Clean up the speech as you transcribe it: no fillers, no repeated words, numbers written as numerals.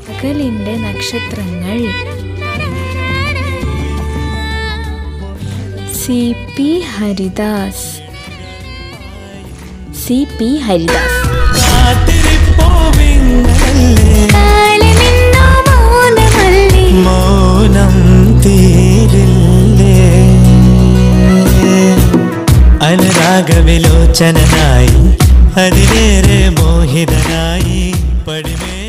പകലിന്റെ നക്ഷത്രങ്ങൾ. C P. Haridas. C P. Haridas. മൗനം തീരില്ലേ അനുരാഗവിലോചനായി അതിലേറെ മോഹിതനായി പടിമേ